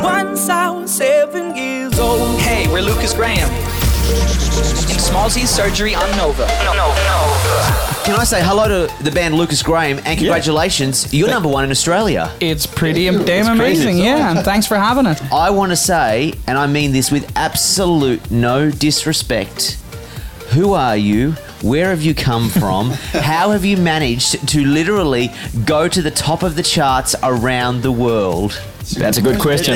once I was 7 years old. Hey, we're Lucas Graham. In Smallzy's surgery on Nova. Can I say hello to the band Lucas Graham and congratulations, you're number one in Australia. It's pretty damn amazing, yeah, and thanks for having it. I want to say, and I mean this with absolute no disrespect, who are you? Where have you come from? How have you managed to literally go to the top of the charts around the world? That's a good question.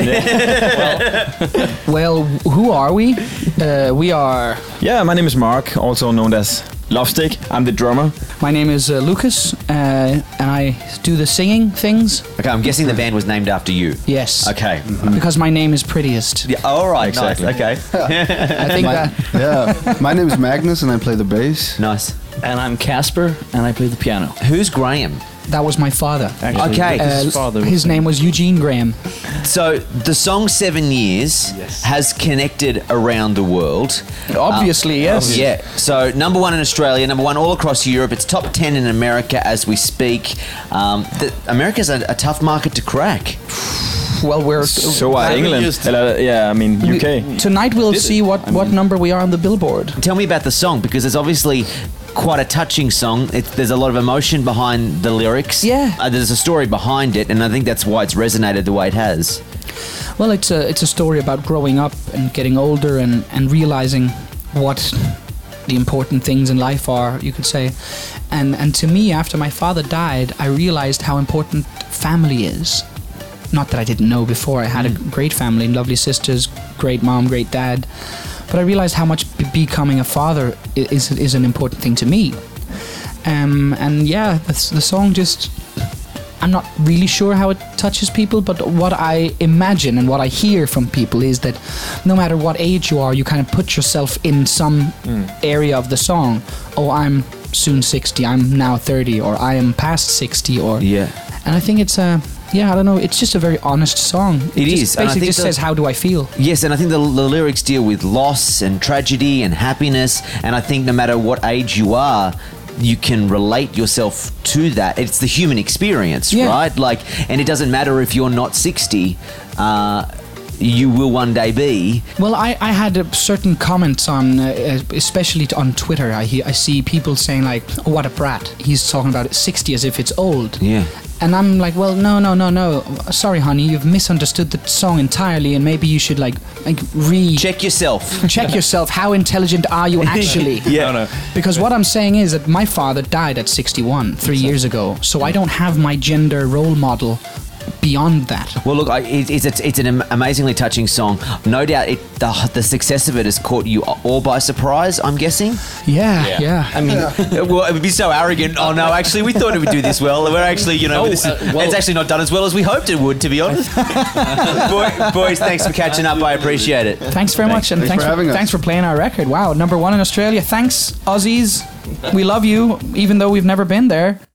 Well, who are we? We are... Yeah, my name is Mark, also known as Lovestick. I'm the drummer. My name is Lucas, and I do the singing things. Okay, I'm guessing the band was named after you. Yes. Okay. Because my name is prettiest. Yeah, all right, Exactly. nice. Okay. I think that... Yeah, my name is Magnus and I play the bass. Nice. And I'm Casper, and I play the piano. Who's Graham? That was my father. Actually, Okay. his father. His name was Eugene Graham. So the song 7 Years has connected around the world. Obviously, yes. Yeah. So number one in Australia, number one all across Europe. It's top 10 in America as we speak. America's a tough market to crack. Well, we're... So are England. UK. Tonight we'll see what number we are on the Billboard. Tell me about the song, because it's obviously quite a touching song. There's a lot of emotion behind the lyrics. Yeah. There's a story behind it, and I think that's why it's resonated the way it has. Well, it's a story about growing up and getting older and realizing what the important things in life are, you could say. And to me, after my father died, I realized how important family is. Not that I didn't know before. I had a great family, lovely sisters, great mom, great dad. But I realized how much becoming a father is an important thing to me. And yeah, the song just... I'm not really sure how it touches people, but what I imagine and what I hear from people is that no matter what age you are, you kind of put yourself in some area of the song. Oh, I'm soon 60, I'm now 30, or I am past 60, or... Yeah. And I think it's a... Yeah, I don't know. It's just a very honest song. It is. Basically, And I think just says, how do I feel? Yes, and I think the lyrics deal with loss and tragedy and happiness, and I think no matter what age you are, you can relate yourself to that. It's the human experience, right? And it doesn't matter if you're not 60, you will one day be. Well, I had certain comments on, especially on Twitter. I see people saying like, oh, what a brat. He's talking about 60 as if it's old. Yeah. And I'm like, well, no. Sorry, honey, you've misunderstood the song entirely, and maybe you should Check yourself. check yourself. How intelligent are you actually? Yeah. Because what I'm saying is that my father died at 61, 3 years ago, so I don't have my gender role model beyond that. Well, look, it's an amazingly touching song. No doubt the success of it has caught you all by surprise, I'm guessing. Yeah. I mean, well, it would be so arrogant. Oh, no, actually, we thought it would do this well. We're actually, it's actually not done as well as we hoped it would, to be honest. Boys, thanks for catching up. I appreciate it. Thanks very much, and Thanks for having us. thanks for playing our record. Wow, number one in Australia. Thanks, Aussies. We love you, even though we've never been there.